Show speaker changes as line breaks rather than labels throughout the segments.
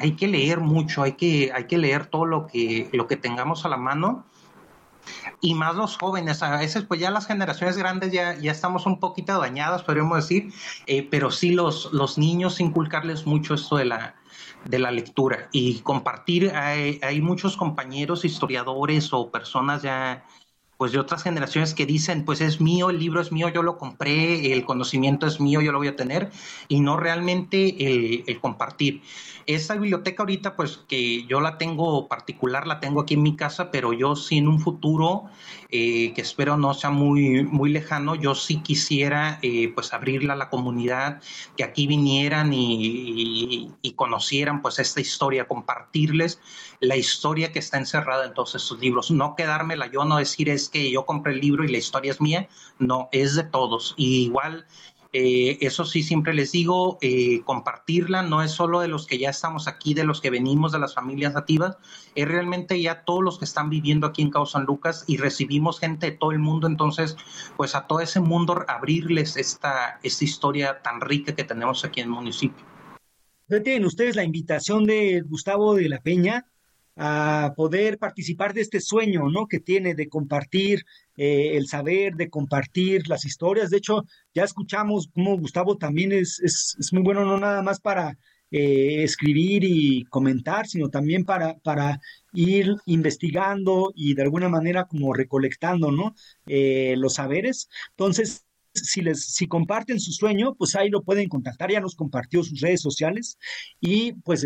hay que leer mucho, hay que leer todo lo que tengamos a la mano. Y más los jóvenes, a veces pues ya las generaciones grandes ya estamos un poquito dañadas, podríamos decir, pero sí los niños inculcarles mucho esto de la lectura y compartir. Hay muchos compañeros historiadores o personas ya pues de otras generaciones que dicen, pues es mío, el libro es mío, yo lo compré, el conocimiento es mío, yo lo voy a tener, y no realmente el compartir. Esta biblioteca ahorita, pues que yo la tengo particular, la tengo aquí en mi casa, pero yo sí en un futuro, que espero no sea muy, muy lejano, yo sí quisiera pues abrirla a la comunidad, que aquí vinieran y conocieran pues esta historia, compartirles la historia que está encerrada en todos estos libros, no quedármela yo, no decir es que yo compré el libro y la historia es mía, no, es de todos. Y igual, eso sí, siempre les digo, compartirla no es solo de los que ya estamos aquí, de los que venimos de las familias nativas, es realmente ya todos los que están viviendo aquí en Cabo San Lucas y recibimos gente de todo el mundo, entonces pues a todo ese mundo abrirles esta historia tan rica que tenemos aquí en el municipio.
Tienen ustedes la invitación de Gustavo de la Peña a poder participar de este sueño, ¿no? Que tiene de compartir el saber, de compartir las historias. De hecho, ya escuchamos cómo Gustavo también es muy bueno, no nada más para escribir y comentar, sino también para ir investigando y de alguna manera como recolectando, ¿no? Los saberes. Entonces, si comparten su sueño, pues ahí lo pueden contactar, ya nos compartió sus redes sociales y pues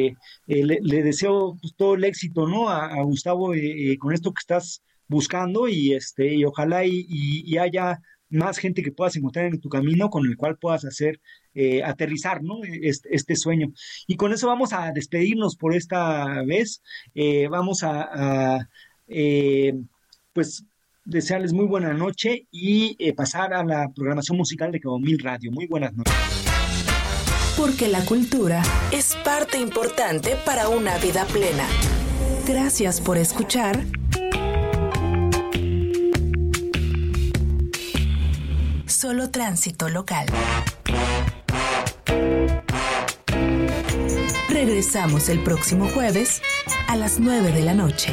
le deseo pues, todo el éxito, ¿no? A Gustavo con esto que estás buscando y ojalá y haya más gente que puedas encontrar en tu camino con el cual puedas hacer aterrizar, ¿no? Este sueño. Y con eso vamos a despedirnos por esta vez. Vamos pues desearles muy buena noche y pasar a la programación musical de Cabo Mil Radio. Muy buenas noches.
Porque la cultura es parte importante para una vida plena. Gracias por escuchar. Solo Tránsito Local. Regresamos el próximo jueves a las 9 de la noche.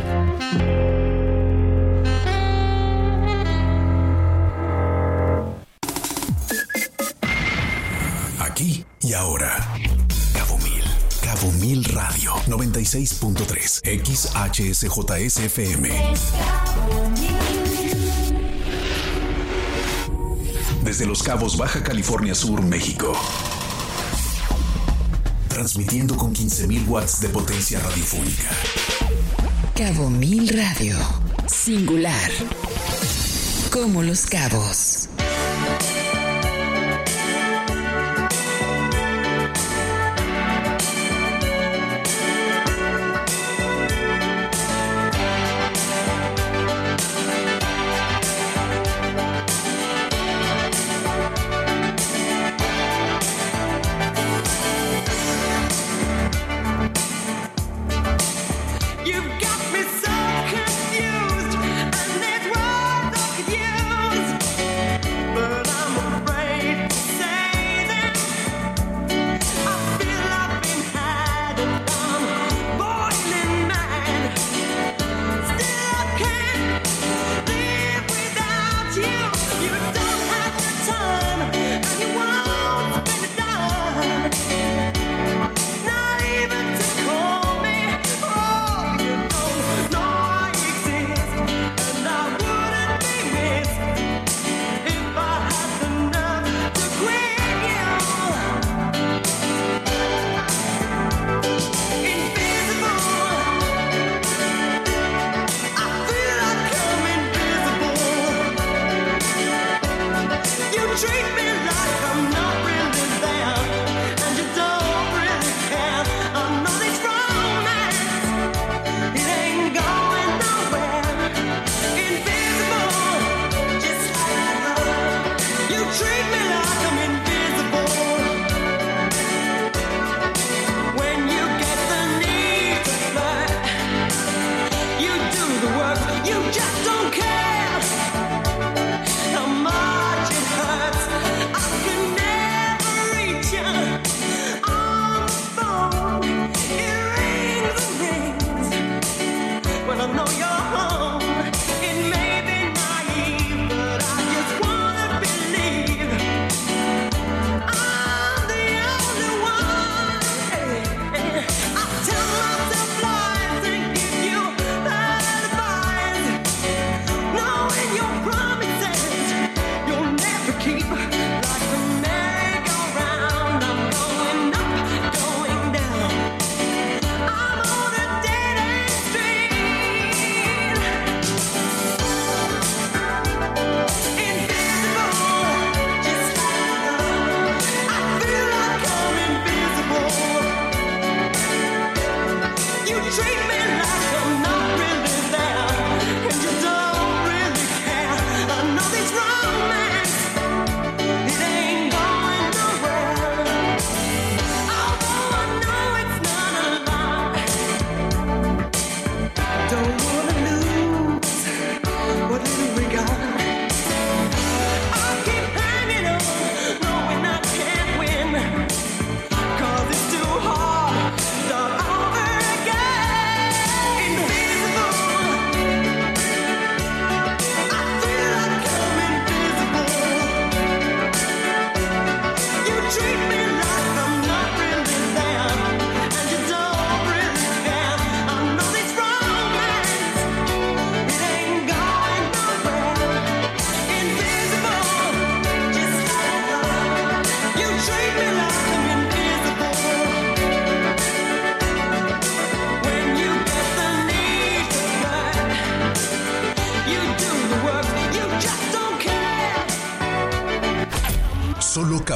Aquí y ahora. Cabo Mil Radio 96.3 XHSJSFM. Desde Los Cabos, Baja California Sur, México. Transmitiendo con 15,000 watts de potencia radiofónica.
Cabo Mil Radio. Singular. Como Los Cabos.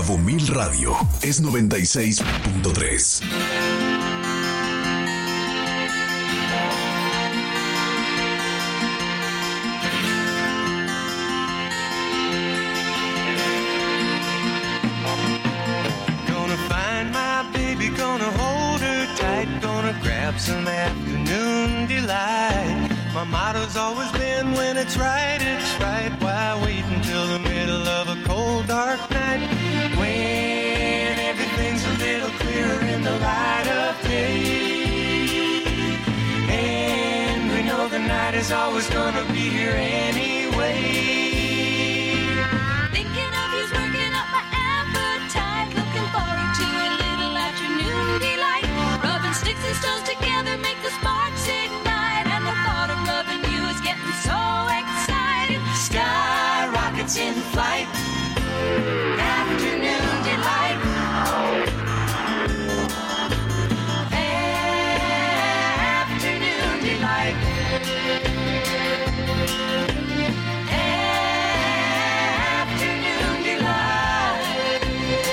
Cabo Mil Radio es 96.3.
Some afternoon delight. My motto's always been when it's right, why wait until the middle of a cold dark night, when everything's a little clearer in the light of day, and we know the night is always gonna be here anyway.
Thinking of you's working up my appetite, looking forward to a little afternoon delight. Rubbing sticks and stones together make the sparks ignite, and the thought of loving you is getting so exciting. Sky rockets in flight, afternoon delight. Afternoon delight. Afternoon delight.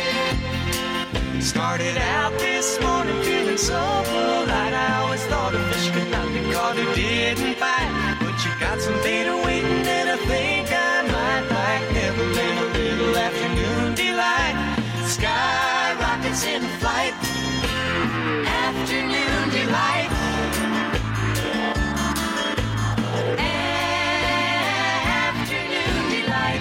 Started out this morning feeling so polite. I always thought a fish could not be caught who didn't bite, but you got some bait waiting and I think I might like Neverland, a little afternoon delight. Sky rockets in flight, afternoon delight. Afternoon delight.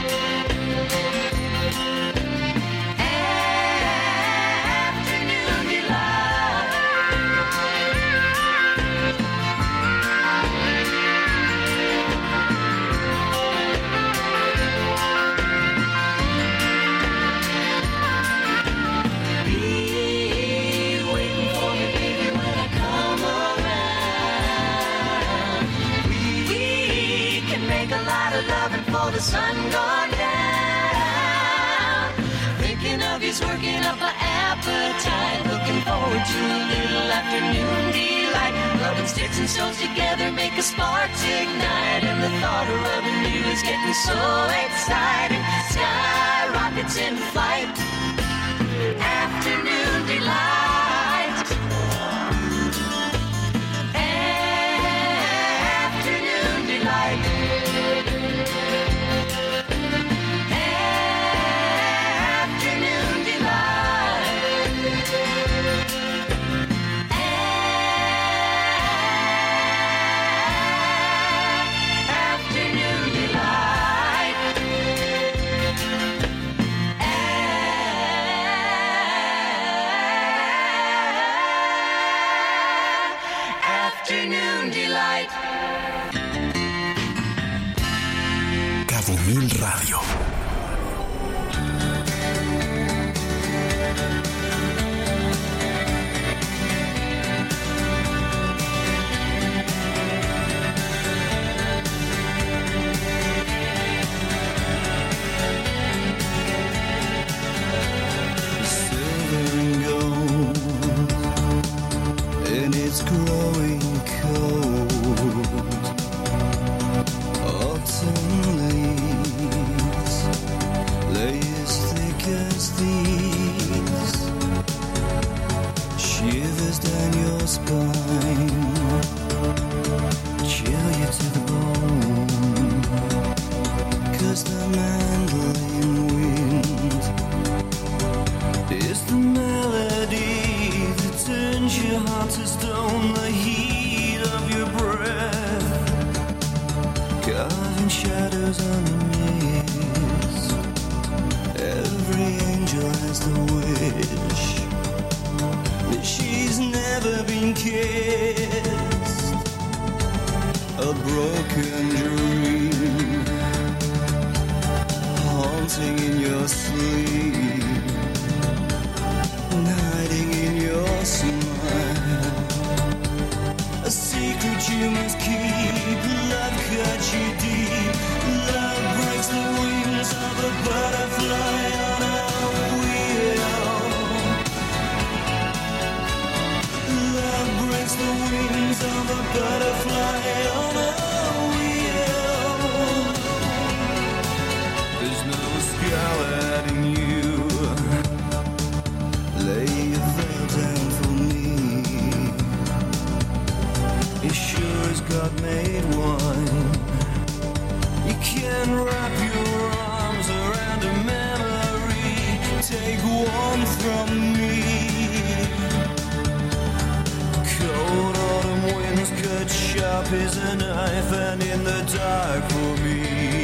The sun gone down, thinking of you's working up an appetite, looking forward to a little afternoon delight. Rubbing sticks and stones together make a sparks ignite, and the thought of rubbing you is getting so exciting. Sky rockets in flight, afternoon delight. Afternoon delight.
Cabo Mil Radio.
Silver and gold, and it's growing cold. Autumn leaves lay as thick as these, shivers down your spine, chill you to the bone, 'cause the mandolin wind is the melody that turns your heart to stone, the heat of your breath, carving shadows on the mist. Every angel has the wish that she's never been kissed. A broken dream haunting in your sleep, hiding in your smile. A secret you must keep. Love cuts you deep. Love breaks the wings of a butterfly on a wheel. Love breaks the wings of a butterfly on a wheel. There's no scarlet in you. He sure as God made wine. You can wrap your arms around a memory. Take one from me. Cold autumn winds cut sharp as a knife, and in the dark for me,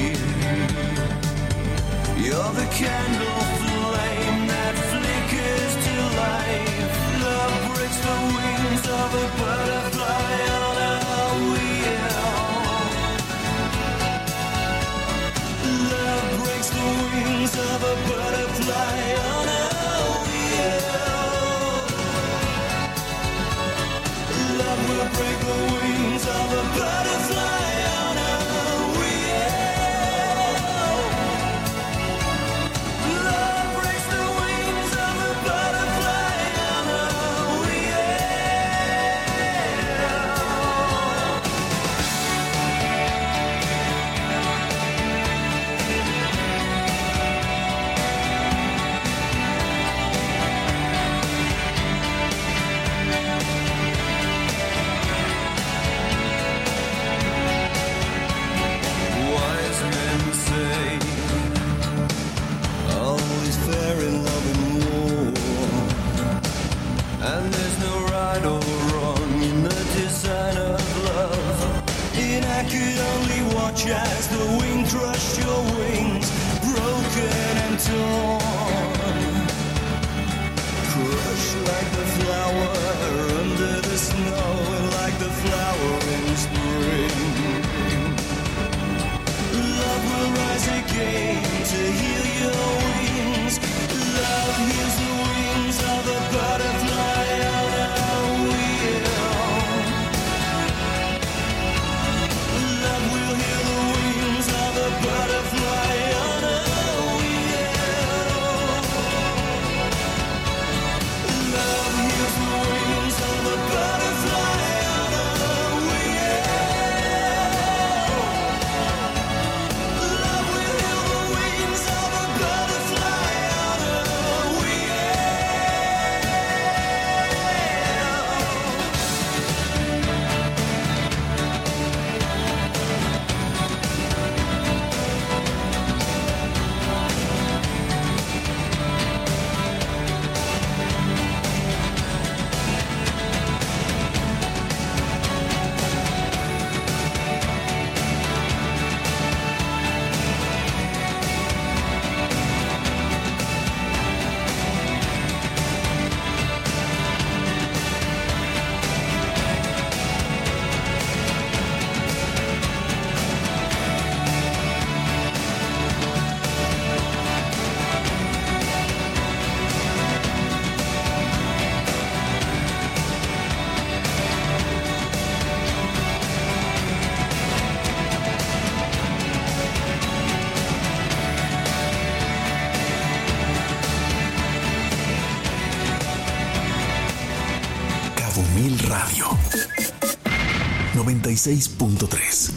you're the candle flame that flickers to life. Love breaks the wings of a butterfly on a wheel. Love breaks the wings of a butterfly on a wheel. Love will break the wings of a butterfly on a wheel. Love breaks the wings of a butterfly on a wheel. Wise men say all is fair in love and war, and there's no right or wrong in the design of love. And I could only watch as the wind crushed your wings, broken and torn, crushed like the flower under the snow, and like the flower in spring. Love will rise again to heal your wings. Love heals the wings of a butterfly on a wheel. Love will heal the wings of a butterfly on a wheel. Love heals the wings of a butterfly on a wheel. Love will heal the wings of a butterfly on a wheel.
Cabo Mil Radio 96.3.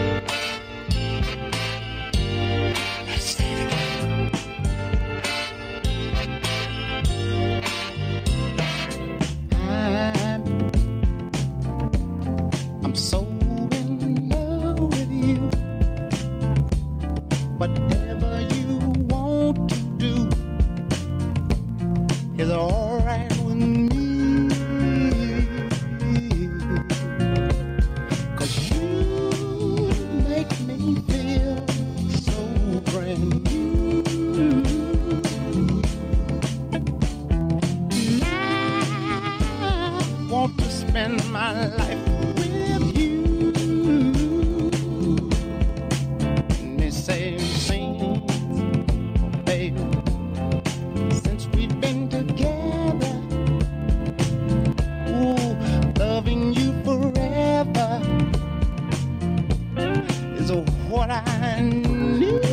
I'm so in love with you. Whatever you want to do is alright with me. 'Cause you make me feel so brand new. I want to spend my life with you. They say things, baby, since we've been together. Ooh, loving you forever is what I need.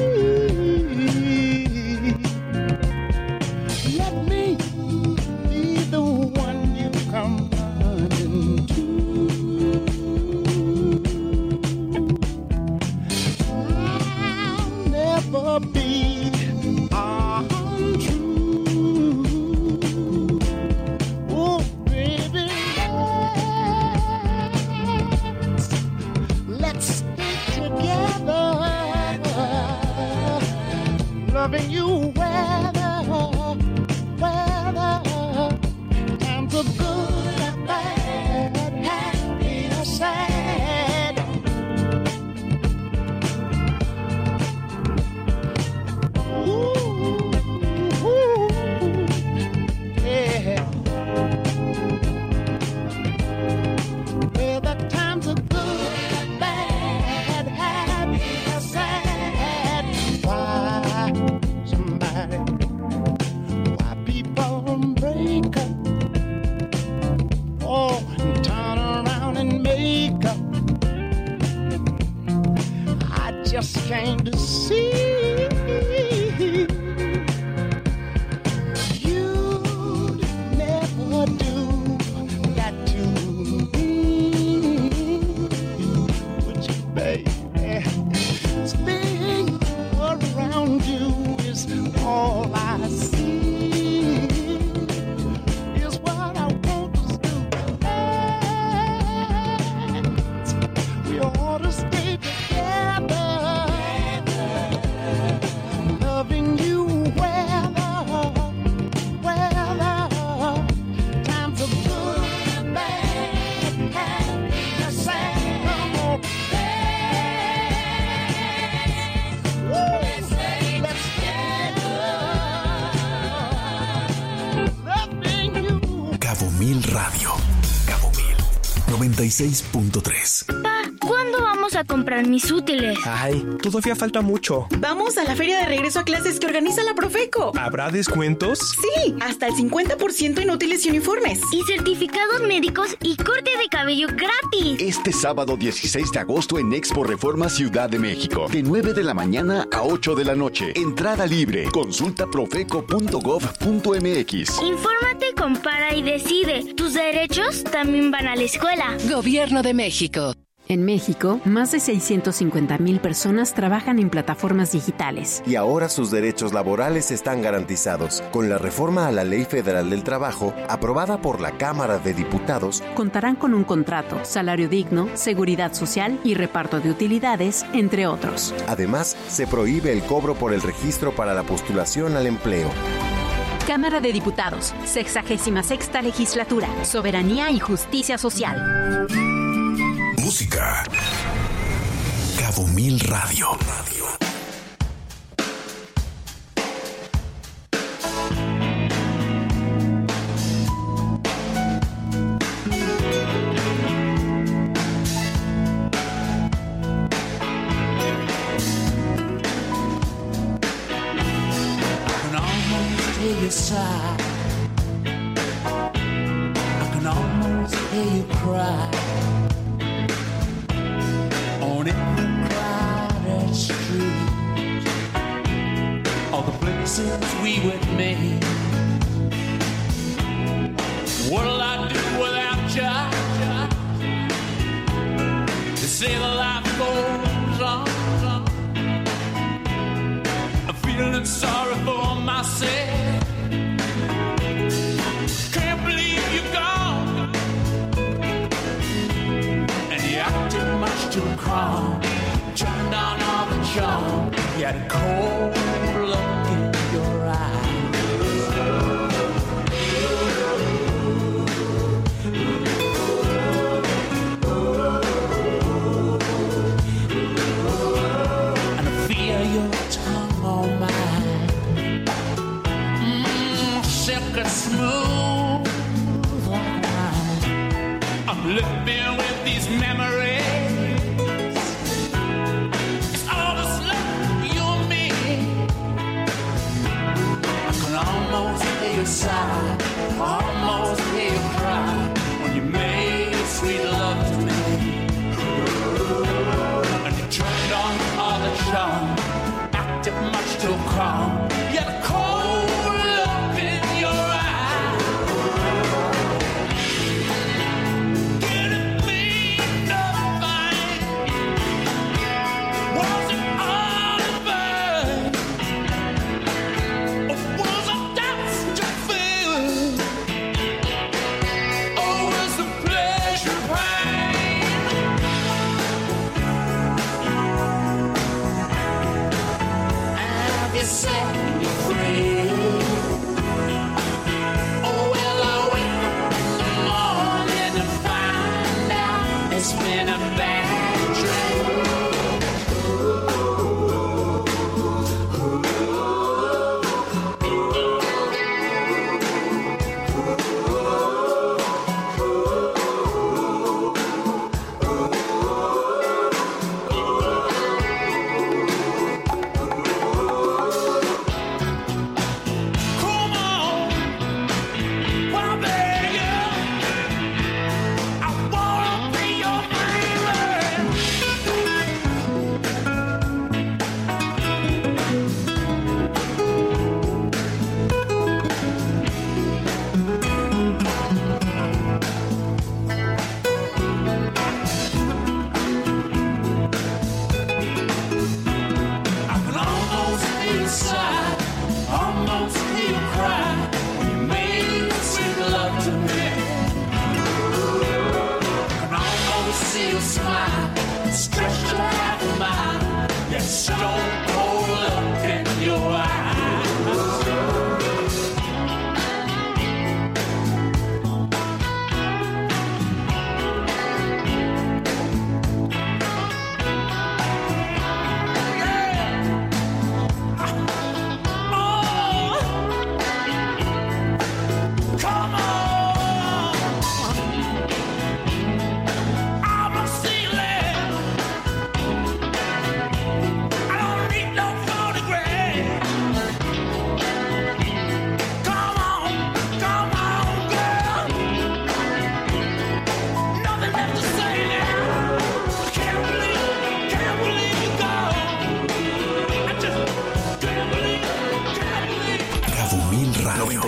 Let me be the one you come running to. just came to see. You'd never do that to me, would you, baby? Staying around you is all I see. Is what I want us to do. We ought to stay together, loving you weather, times are good and bad, the same old
Cabo Mil Radio. Cabo Mil 96.3.
Pa, ¿cuándo vamos a comprar mis útiles?
Ay, todavía falta mucho.
Vamos a la feria de regreso a clases que organiza la Profeco.
¿Habrá descuentos?
Sí, hasta el 50% en útiles y uniformes.
Y certificados médicos y corte de cabello gratis.
Este sábado 16 de agosto en Expo Reforma Ciudad de México. De 9 de la mañana a 8 de la noche. Entrada libre. Consulta profeco.gov.mx.
Infórmate, compara y decide. Tus derechos también van a la escuela.
Gobierno de México.
En México, más de 650,000 personas trabajan en plataformas digitales.
Y ahora sus derechos laborales están garantizados. Con la reforma a la Ley Federal del Trabajo, aprobada por la Cámara de Diputados,
contarán con un contrato, salario digno, seguridad social y reparto de utilidades, entre otros.
Además, se prohíbe el cobro por el registro para la postulación al empleo.
Cámara de Diputados, 66ª Legislatura, Soberanía y Justicia Social.
Música. Cabo Mil Radio.
Side. I can almost hear you cry on every crowded street. All the places we would meet. What'll I do without you? They say the life goes on. I'm feeling sorry for myself. Too calm, turn down all the charm. You had a cold look in your eyes. And I feel your tongue on mine, silky smooth like wine. I'm living with these memories. Almost hear you sigh, almost hear you cry when you made sweet love to me. And you turned on all the charm, acted much too calm. You had a cold look in your eye. Getting cleaned up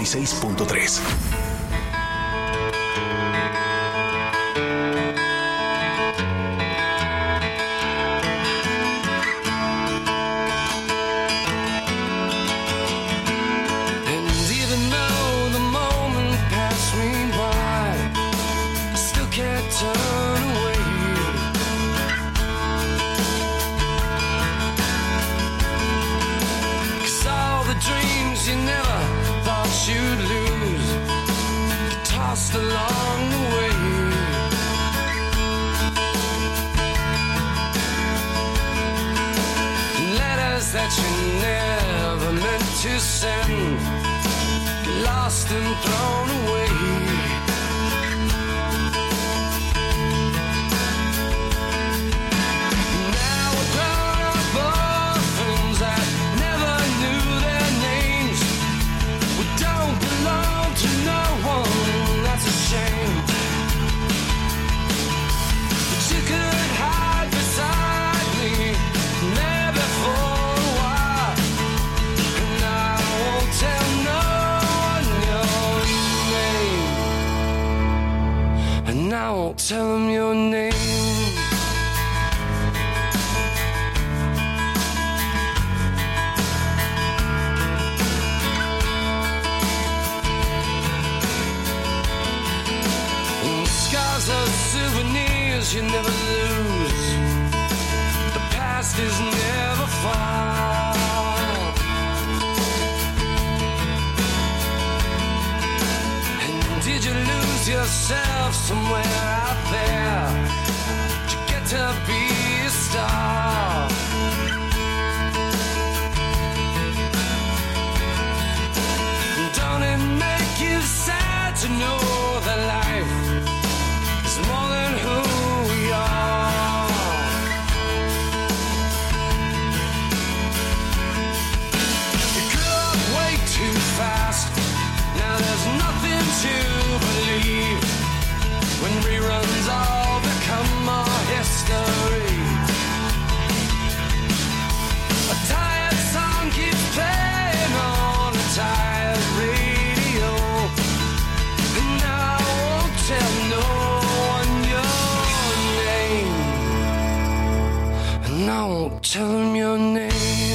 96.3.
Along the way, letters that you never meant to send, lost and thrown away. Now we're grown-up orphans that never knew their names. We don't belong to no one. That's a shame. But you could hide beside me maybe for a while, and I won't tell no one your name, and I won't tell them your name. Souvenirs you never lose. The past is never far. And did you lose yourself somewhere out there? Did you get to be a star? Don't it make you sad to know that life more than who we are? You grew up way too fast. Now there's nothing to believe when reruns all become our history. A tired song keeps playing on a tired radio, and I won't tell no and I won't tell them your name.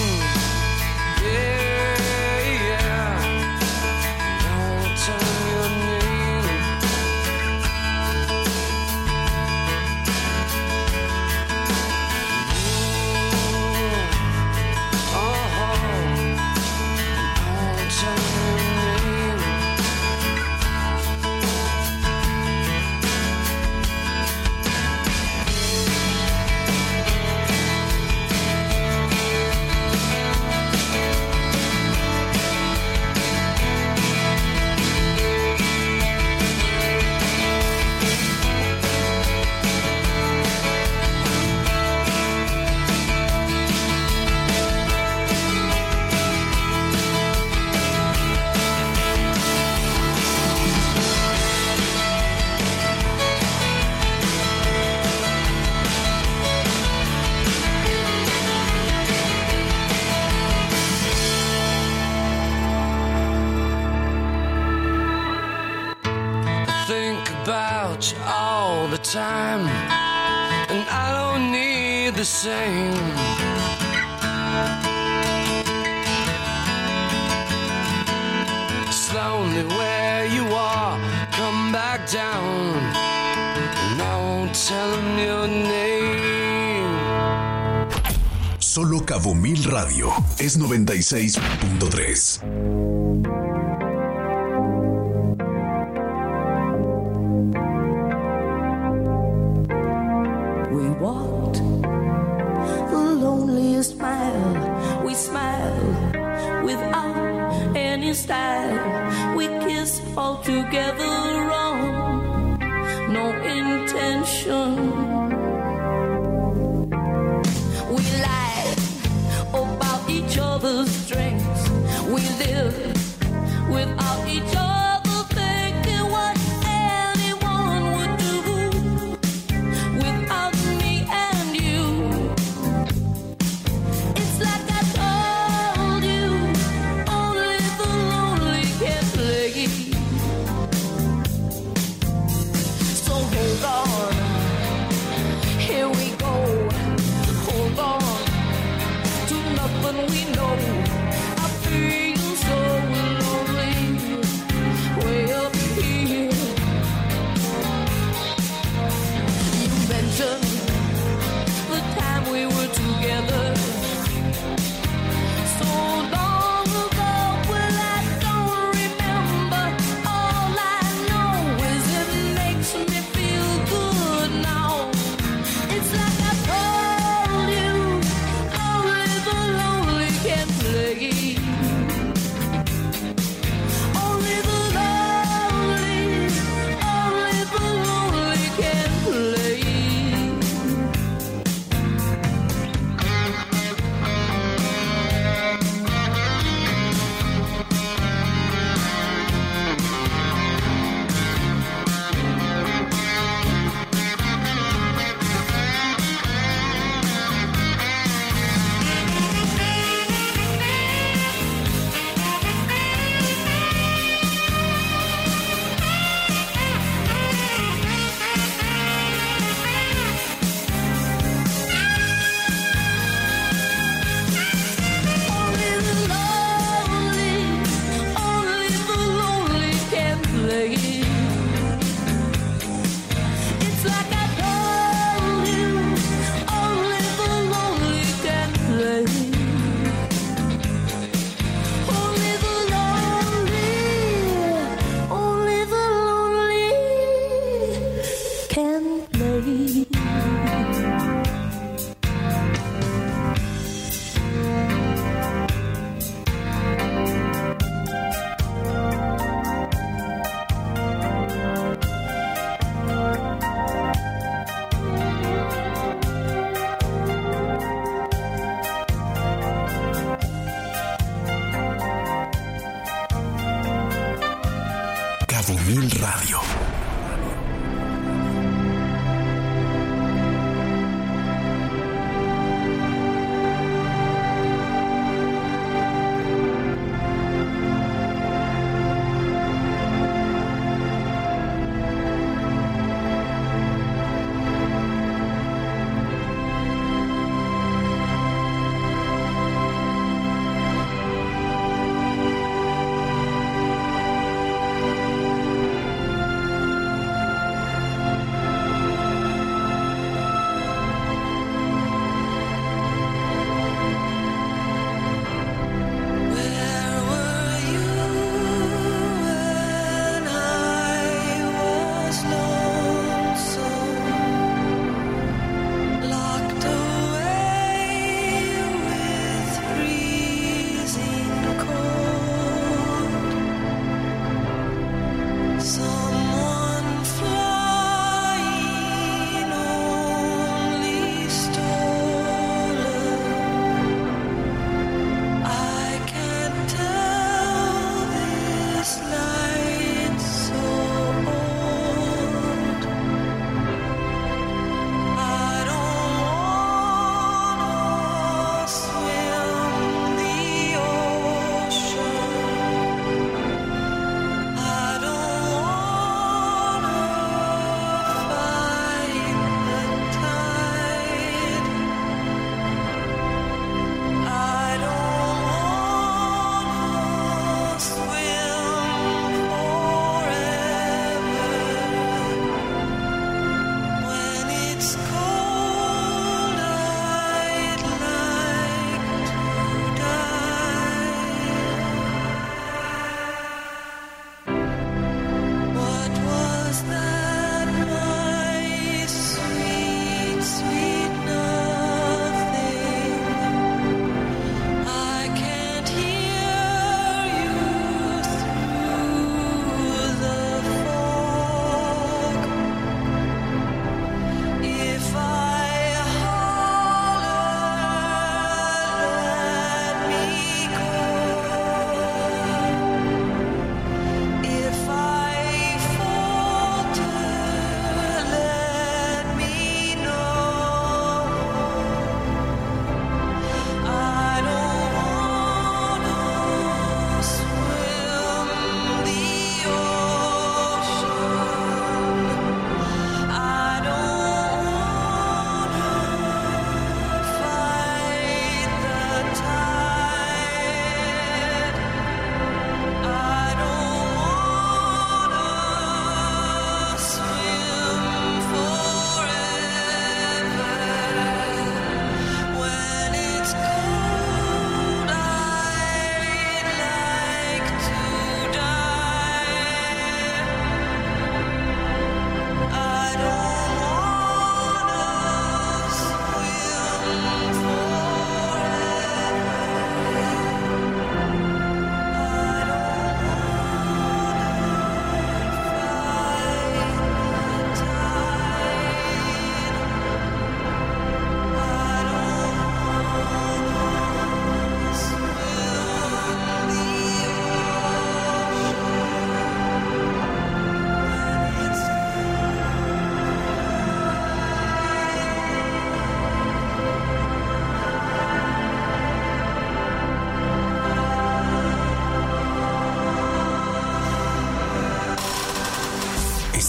Yeah, yeah. And I won't tell them your name. Ooh, oh, and I won't tell them your name. About you all the time, and I don't need the same. It's lonely where you are, come back down, and I won't tell them your name.
Solo Cabo Mil Radio es 96.3.
Style. We kiss all together wrong, no intention. We lie about each other's strengths. We live without each other, thinking what anyone would do without me and you. It's like I told you, only the lonely can play. we know I feel so lonely way up here. You mentioned the time we were together so long ago. Well, I don't remember. All I know is it makes me feel good now. It's like I told you, only the lonely can play. Only the lonely can play. Only the lonely can play. It's like I told you, only the lonely can play. Only the lonely can play.
Cabo Mil Radio.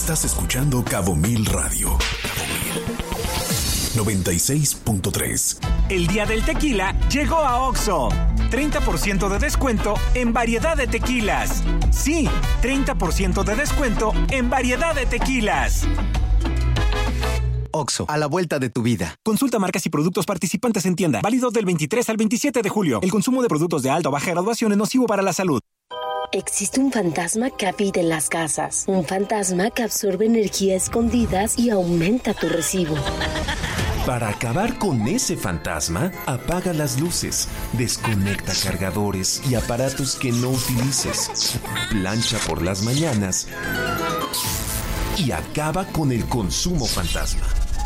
Estás escuchando Cabo Mil Radio. Cabo Mil 96.3.
El día del tequila llegó a OXXO. 30% de descuento en variedad de tequilas. Sí, 30% de descuento en variedad de tequilas.
OXXO, a la vuelta de tu vida.
Consulta marcas y productos participantes en tienda. Válido del 23 al 27 de julio. El consumo de productos de alta o baja graduación es nocivo para la salud.
Existe un fantasma que habita en las casas. Un fantasma que absorbe energía escondidas y aumenta tu recibo.
Para acabar con ese fantasma, apaga las luces, desconecta cargadores y aparatos que no utilices, plancha por las mañanas y acaba con el consumo fantasma.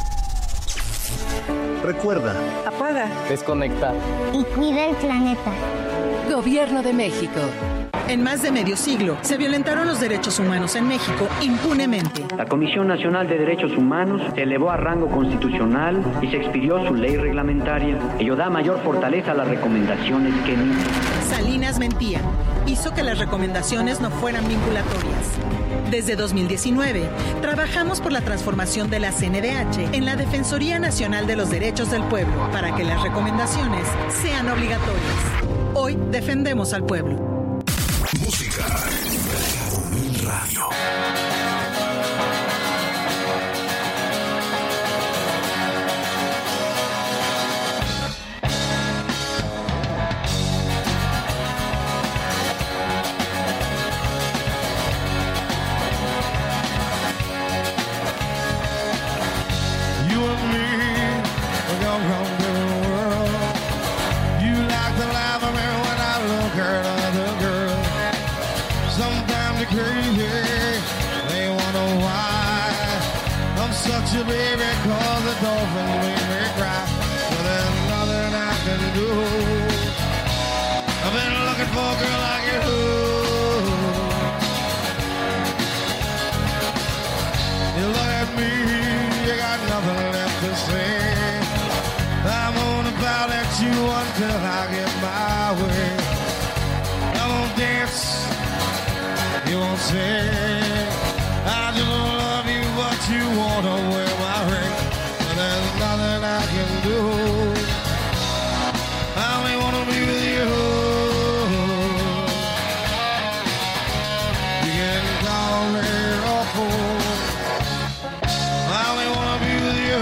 Recuerda,
apaga,
desconecta
y cuida el planeta.
Gobierno de México.
En más de medio siglo, se violentaron los derechos humanos en México impunemente.
La Comisión Nacional de Derechos Humanos se elevó a rango constitucional y se expidió su ley reglamentaria. Ello da mayor fortaleza a las recomendaciones que emite.
Salinas mentía. Hizo que las recomendaciones no fueran vinculatorias. Desde 2019, trabajamos por la transformación de la CNDH en la Defensoría Nacional de los Derechos del Pueblo para que las recomendaciones sean obligatorias. Hoy defendemos al pueblo.
Música. Cabo Mil Radio.
You and me, we're gonna run the world. You like to laugh at me when I look at other girls. Sometimes they're crazy, they wonder why I'm such a baby, cause the dolphins make me cry. But there's nothing I can do. I've been looking for a girl like you. You look at me, you got nothing left to say. I'm gonna bow at you until I get my way. I won't dance, you won't sing. I just love you, but you wanna wear my ring. But there's nothing I can do. I only wanna be with you. You can call me awful. I only wanna be with you.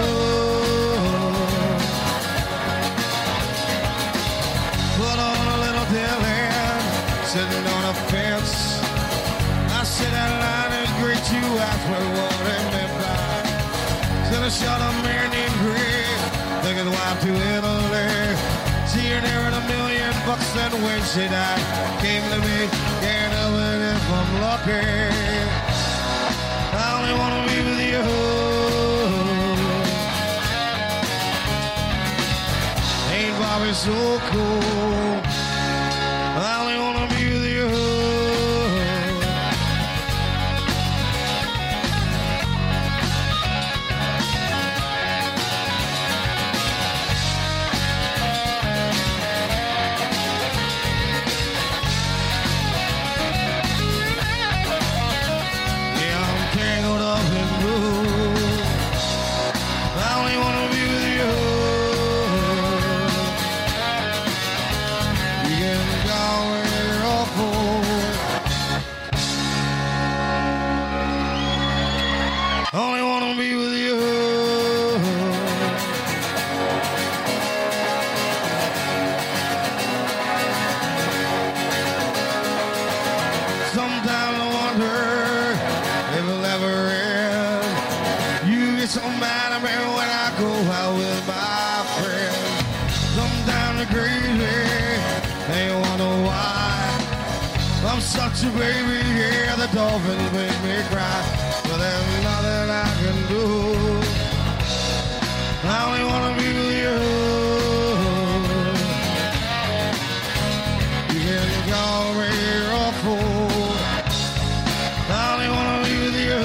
Put on a little tail end, sitting on a fence. I sit that line and greet you, ask me what it meant by. Still a shot of man named Greg, took his wife to Italy. See her there in $1 million, and when she died, came to me, can't help it if I'm lucky. I only wanna be with you. Ain't Bobby so cool? I only wanna be with you. Yeah, I'm tangled up in blue. I only wanna be with you. You can call me awful. Only wanna be with you. Sometimes I wonder if it'll ever end. You get so mad at me when I go out with my friends. Sometimes they're crazy, they wonder why I'm such a baby, yeah, the dolphins make me cry. But there's nothing I can do. I only wanna be with you. You can call me awful. I only wanna be with you.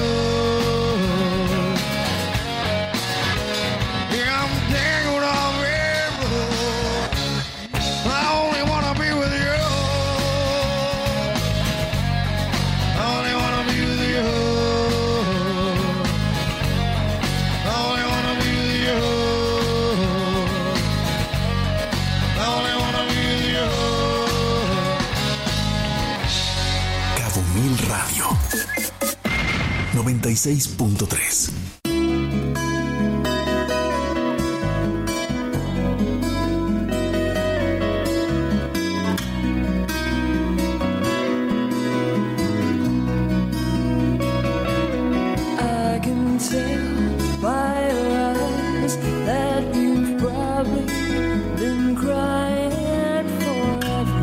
Yeah, I'm tangled up in blue. I only wanna be with you. I only wanna be with you.
96.3.
I can tell by your eyes that you've probably been crying forever.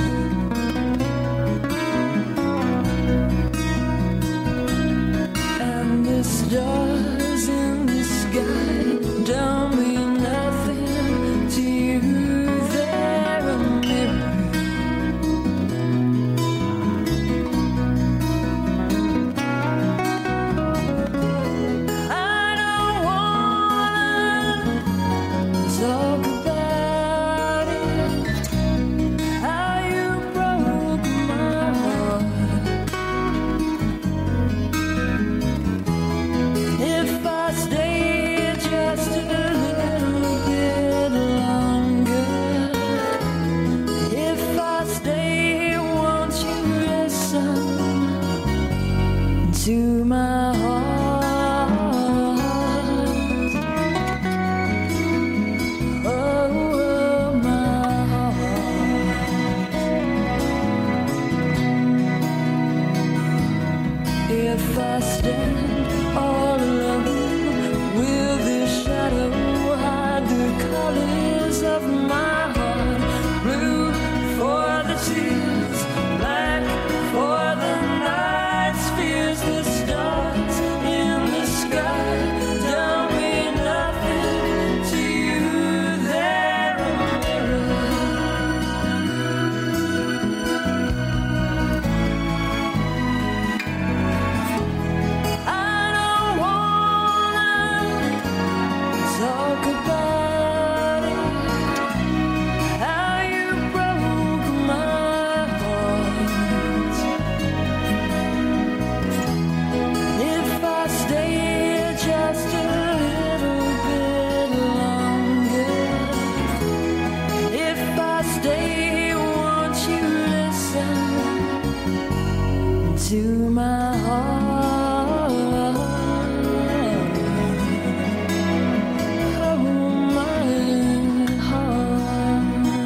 And the stars in the sky don't mean nothing to you. They're a mirror. I don't wanna talk about it, how you broke my heart. If I stay just a little bit longer, if I stay, won't you listen to my heart? Oh, my heart. If I stand all alone, will this shadow hide the colors of my heart? Blue for the tears, black for the night's fears. The stars in the sky don't mean nothing to you. They're a mirror. I don't wanna talk about it, how you broke my heart. If I stay just a little bit longer, if I stay, won't you listen to my heart? Oh, my heart.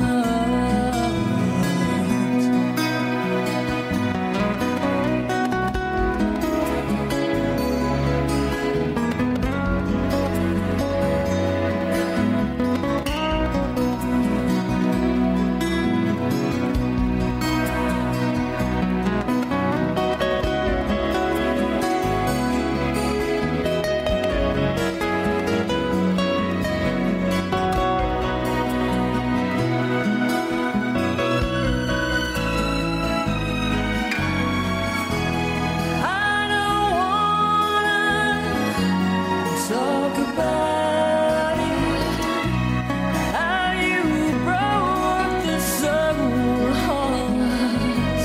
I don't wanna talk about it, how you broke the soul heart.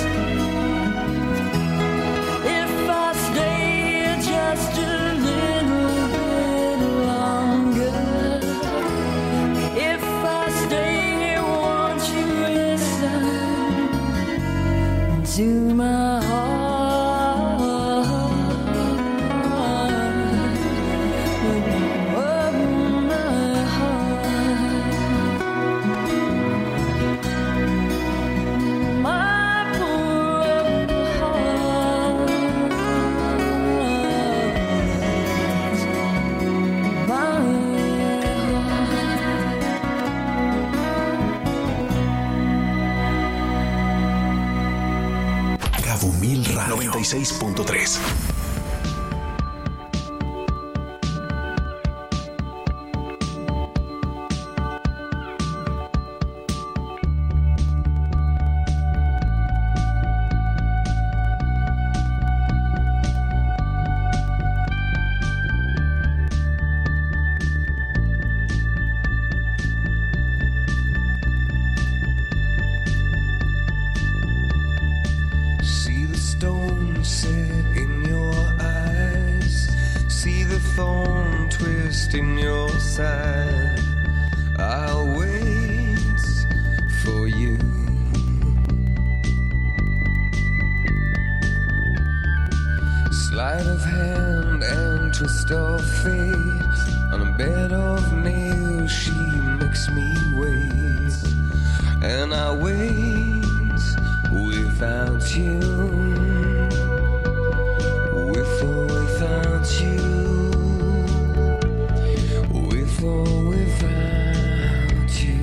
If I stay just a little bit longer, if I stay, won't you listen to my heart? Oh, my heart. My poor heart. My
Cabo Mil Radio 96.3.
See the stone set in your eyes. See the thorn twist in your side. I'll wait for you. Sleight of hand twist of fate. On a bed of nails, she makes me wait. And I wait without you. With or without you. With or without you.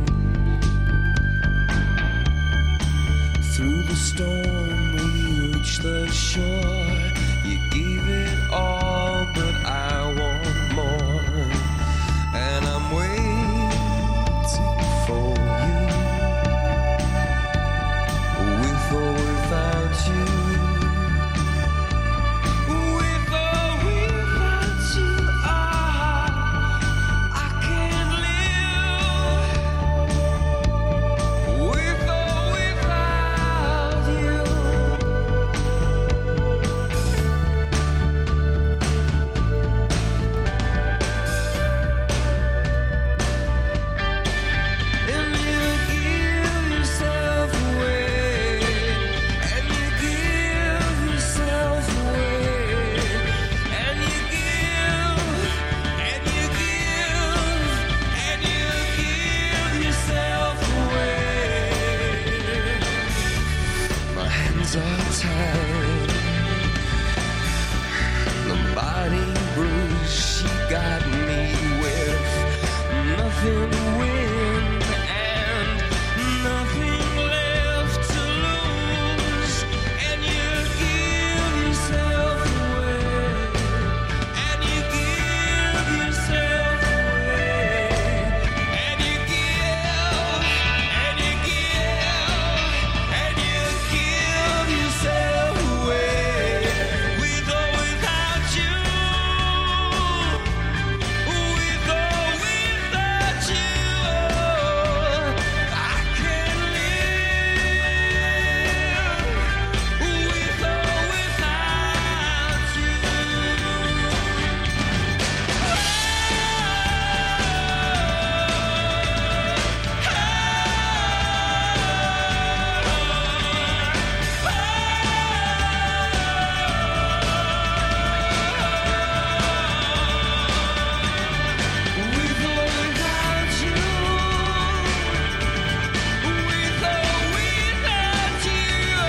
Through the storm we reach the shore. You gave it all, but I want more. And I'm waiting for you. With or without you. With or without you, I can't live. With or without you. And you give yourself away. And you give yourself away. And you give. And you give. And you give yourself away. My hands are tied. The body bruise she got me with. Nothing to win and nothing left to lose. And you give yourself away. And you give yourself away. And you give. And you give. And you give yourself away. With or without you. With or without you. I can't live. With or without you. With or without you. With or without you.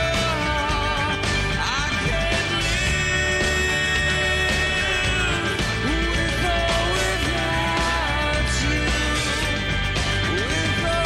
I can't live. With or without you. With or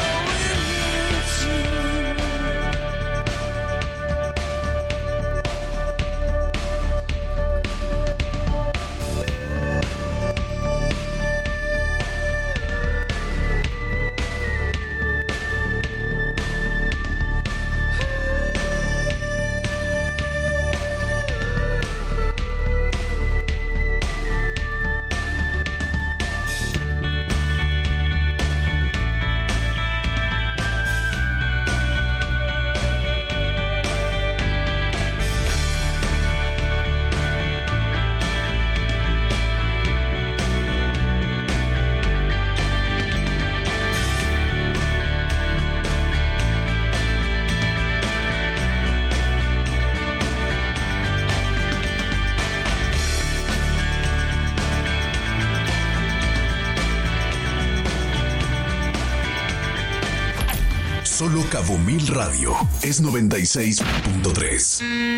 Solo Cabo Mil Radio es 96.3.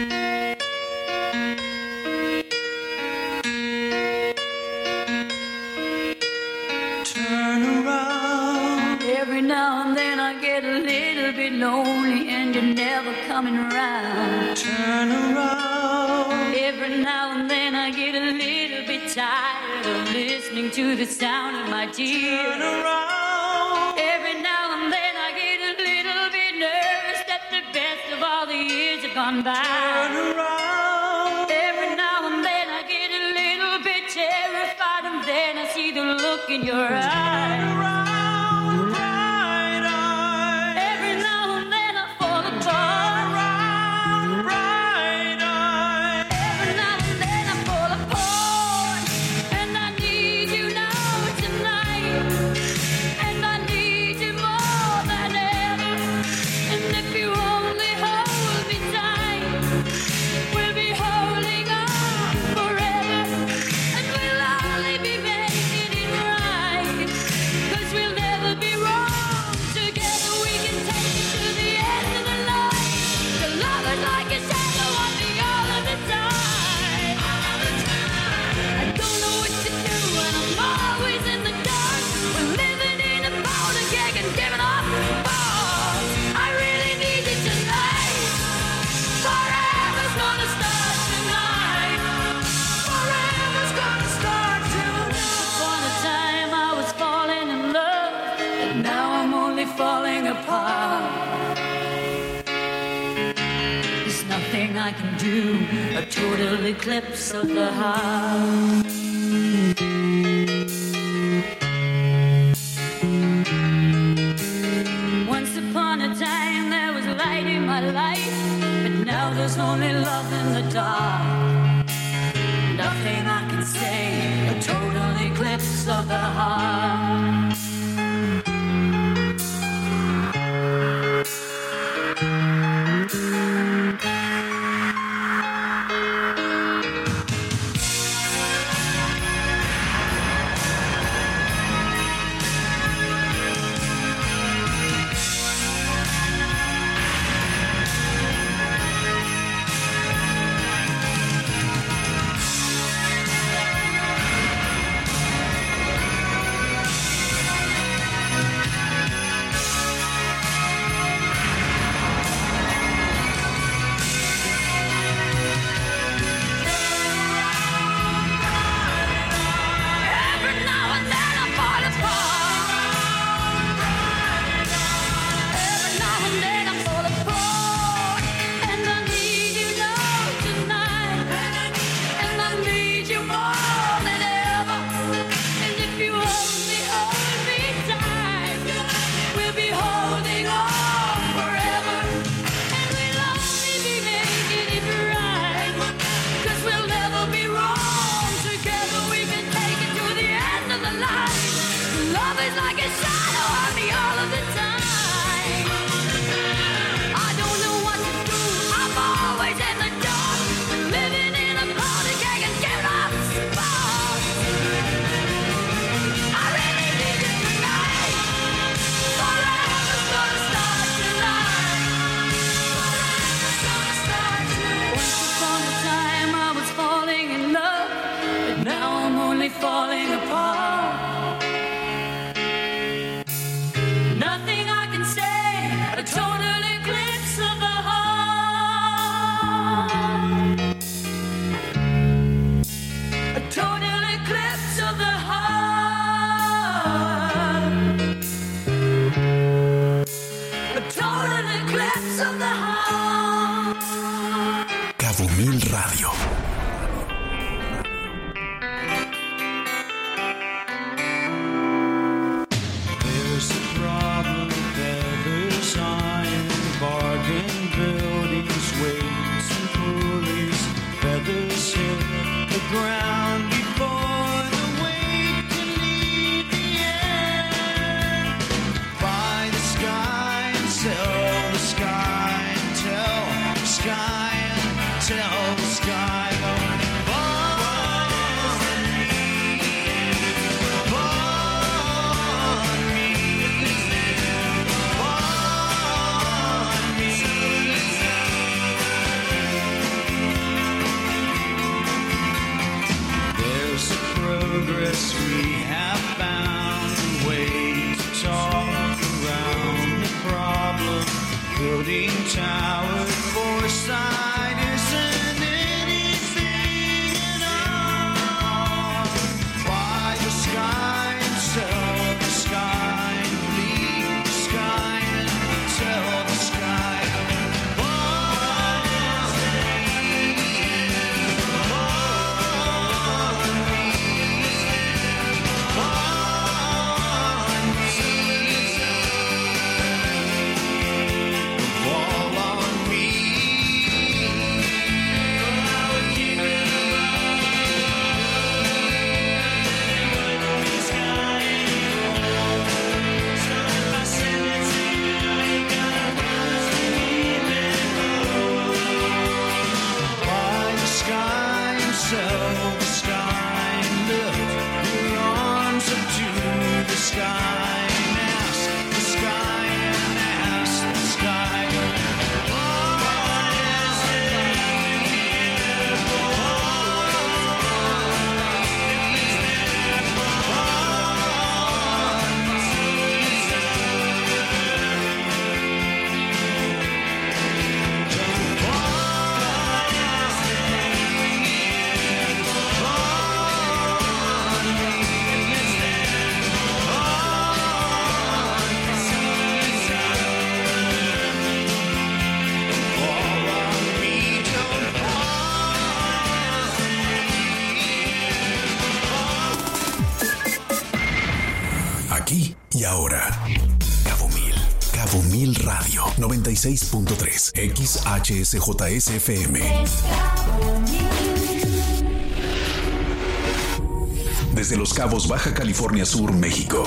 Turn around. Every now and then I get a little bit lonely and you're never coming around. Turn around. Every now and then I get a little bit tired of listening to the sound of my tears. Turn around. Every now and then I get a little bit nervous that the best of all the years have gone by. Turn around. Every now and then I get a little bit terrified and then I see the look in your eyes. Turn around, bright eyes. Every now and then I fall apart. Turn around, bright eyes. Every now and then I fall apart. And I need you now tonight. And I need you more than ever. And if you only hold me tight, we'll be holding on forever. falling apart. There's nothing I can do, a total eclipse of the heart. Once upon a time there was light in my life, but now there's only love in the dark. Nothing I can say, a total eclipse of the heart. Falling apart. Nothing
Aquí y ahora. Cabo Mil Radio 96.3 XHSJSFM. Desde Los Cabos, Baja California Sur, México.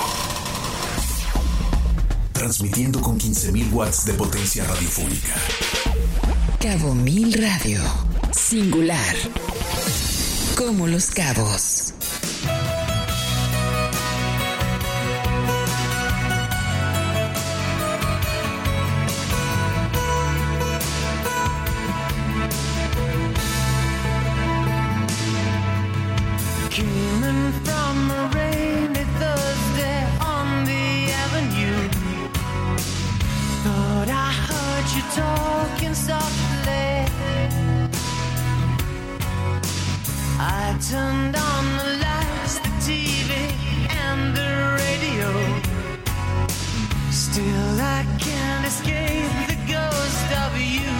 Transmitiendo con 15.000 watts de potencia radiofónica.
Cabo Mil Radio. Singular. Como Los Cabos.
Coming from a rainy Thursday on the avenue, thought I heard you talking softly. I turned on the lights, the TV and the radio. Still I can't escape the ghost of you.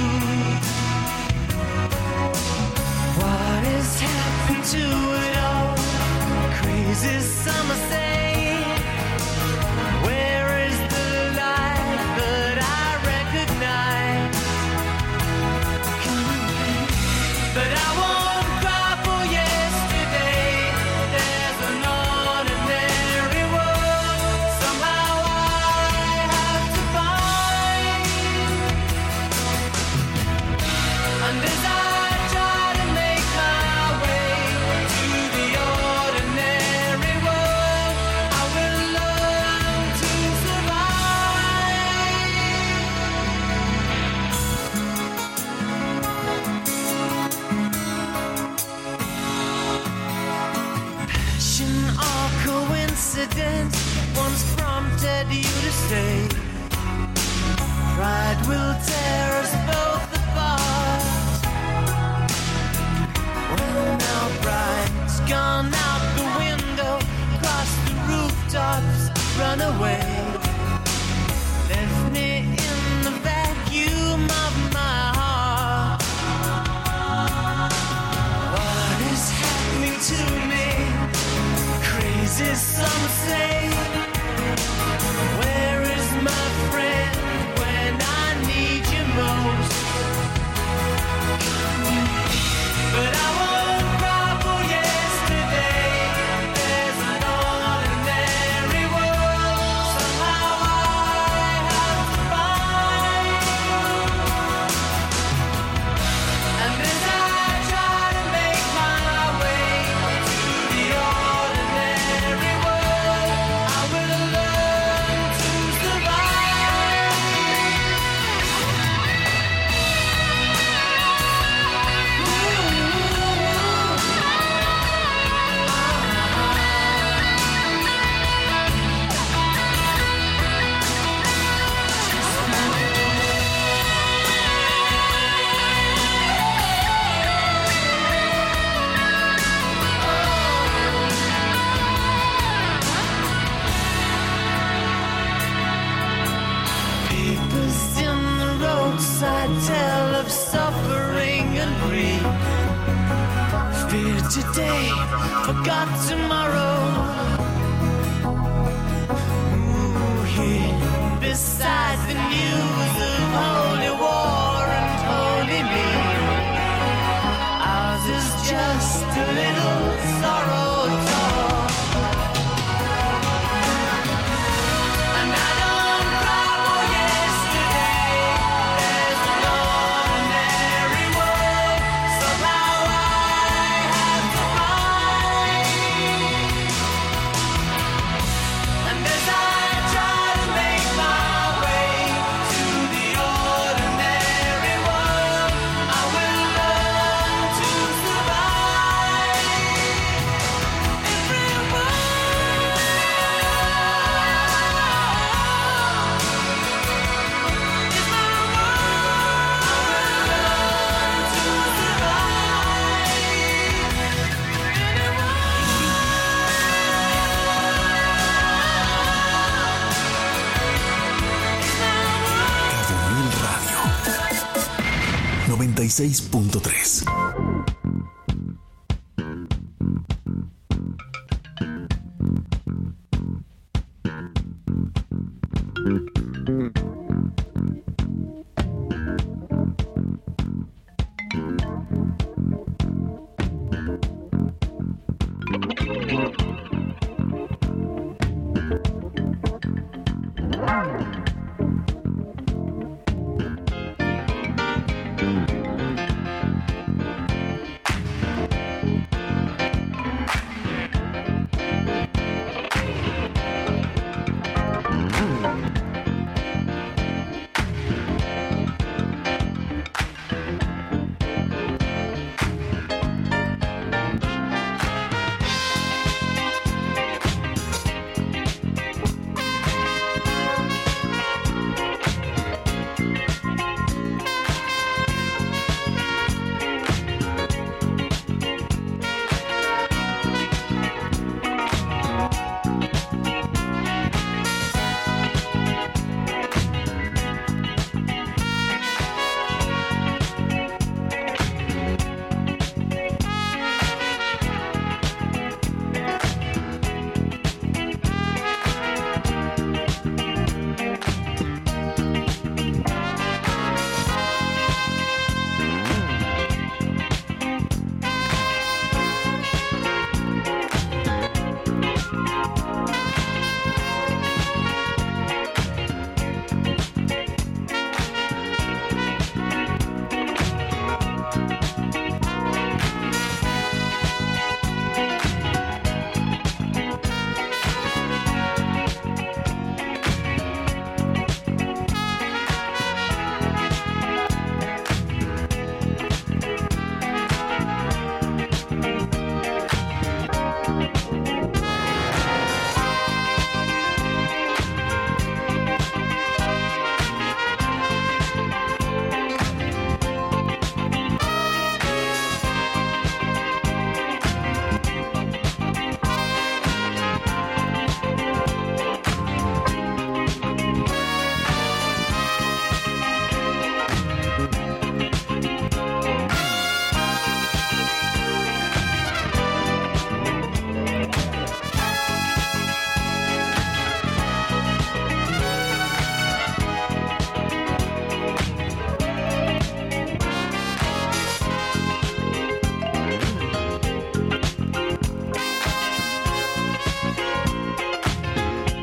What has happened to it all? Crazy summer say, where is the light that I recognize? But I won't cry for yesterday. There's an ordinary world somehow I have to find. And as I try to make my way to the ordinary world, I will learn to survive. Passion or coincidence once prompted you to say, pride will tear us both apart. Well, now pride's gone out the window, crossed the rooftops, run away, left me in the vacuum of my heart. What is happening to me? Crazy, some say. Where is my friend when I need you most? But I won't cry for yesterday. There's an ordinary world somehow I have to find. And as I try to make my way to the ordinary world, I will learn to survive. Papers in the roadside tell of suffering and grief. Fear today, forgot tomorrow. Ooh, here beside the news of holy war and holy me. Ours is just a little sorrow talk. And I don't cry for yesterday. There's an ordinary world somehow I have to find. And as I try to make my way to the ordinary world, I will learn to survive.
Cabo Mil Radio 96.3.